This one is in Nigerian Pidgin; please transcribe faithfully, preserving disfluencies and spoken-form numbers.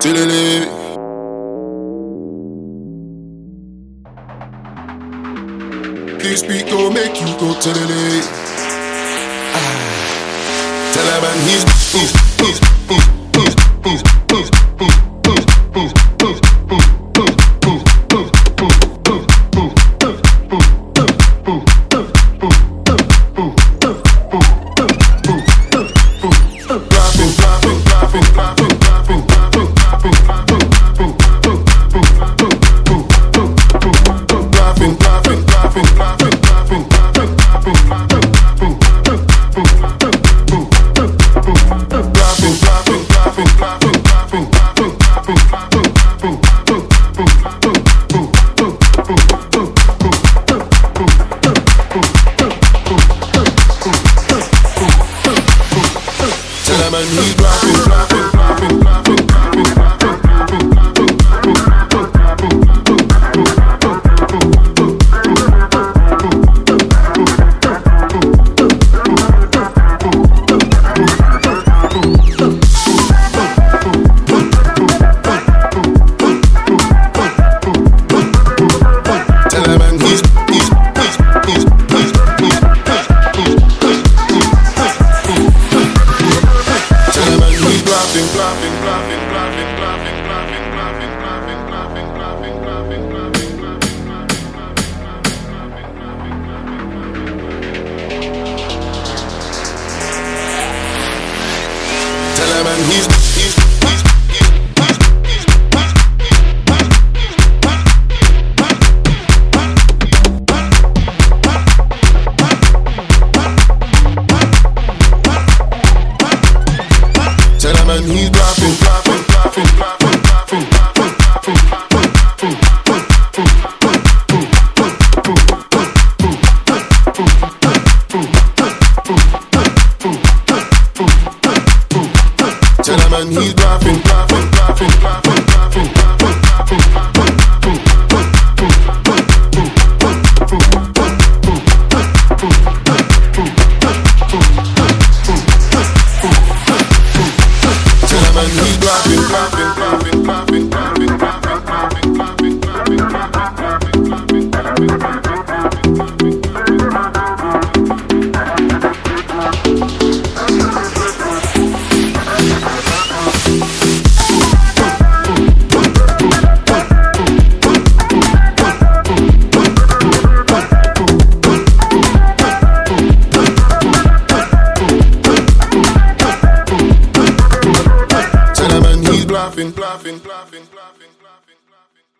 Tilly. This beat gon' make you go tilly. Ah. Tell him and he's he's he's he's he's he's he's he's he's dropping, dropping, dropping, dropping, dropping, dropping, bluffing, bluffing, bluffing, bluffing, bluffing.